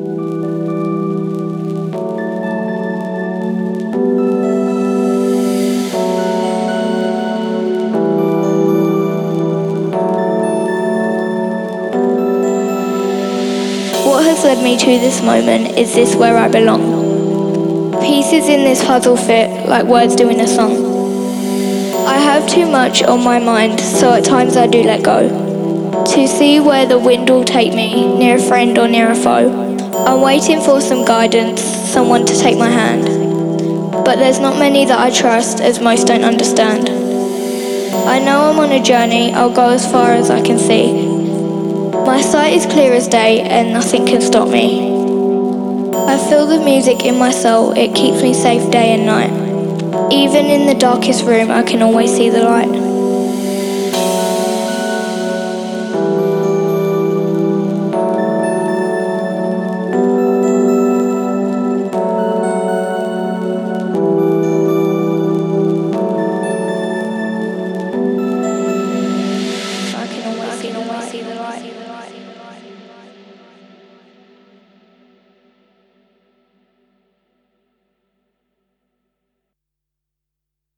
What has led me to this moment? Is this where I belong? Pieces in this puzzle fit like words do in a song. I have too much on my mind, so at times I do let go. To see where the wind will take me, near a friend or near a foe. I'm waiting for some guidance, someone to take my hand. But there's not many that I trust, as most don't understand. I know I'm on a journey, I'll go as far as I can see. My sight is clear as day and nothing can stop me. I feel the music in my soul, it keeps me safe day and night. Even in the darkest room I can always see the light.